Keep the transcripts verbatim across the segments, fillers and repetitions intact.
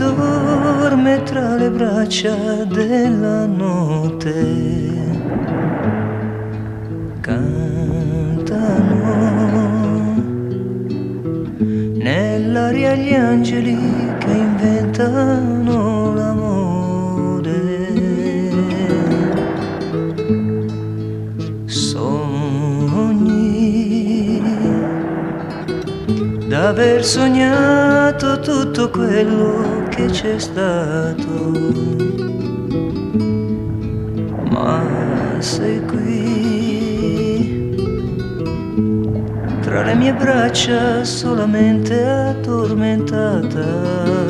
dorme tra le braccia della notte, cantano nell'aria gli angeli che inventano l'amore. Sogni d'aver sognato tutto quello che c'è stato, ma sei qui tra le mie braccia solamente addormentata.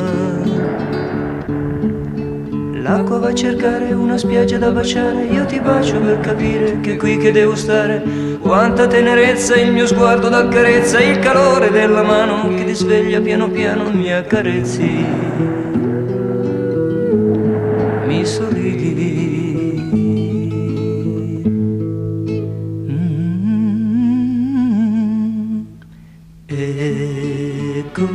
L'acqua va a cercare una spiaggia da baciare, io ti bacio per capire che è qui che devo stare. Quanta tenerezza il mio sguardo d'accarezza, il calore della mano che ti sveglia piano piano, mi accarezzi, mi sorridi. Mm-hmm. Ecco,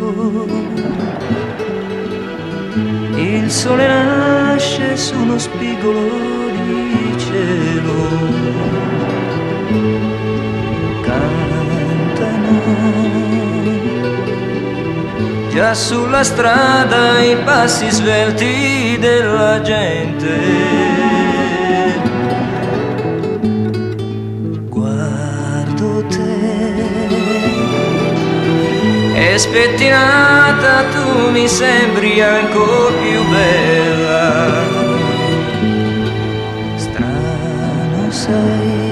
il sole nasce su uno spigolo di cielo, cantano già sulla strada i passi svelti della gente. Guardo te e spettinata tu mi sembri ancora più bella. Strano sei,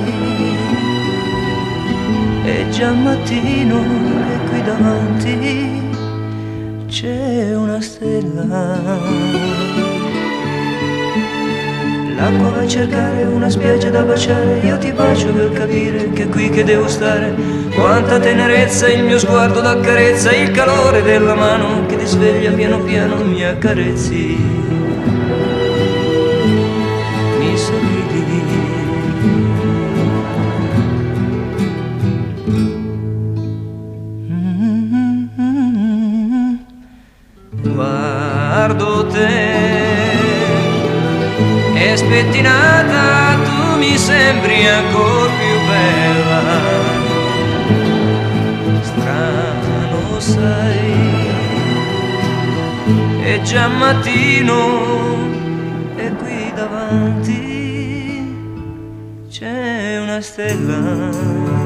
è già mattino e qui davanti c'è una stella. L'acqua va a cercare una spiaggia da baciare, io ti bacio per capire che è qui che devo stare. Quanta tenerezza il mio sguardo d'accarezza, il calore della mano che ti sveglia piano piano, mi accarezzi, mi sorridi. Mm-hmm. Guardo te e spettinata tu mi sembri ancora più bella. Strano sei, è già mattino e qui davanti c'è una stella.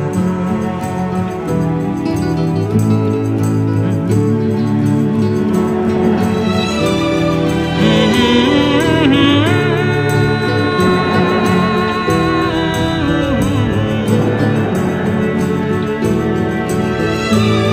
Mm-hmm.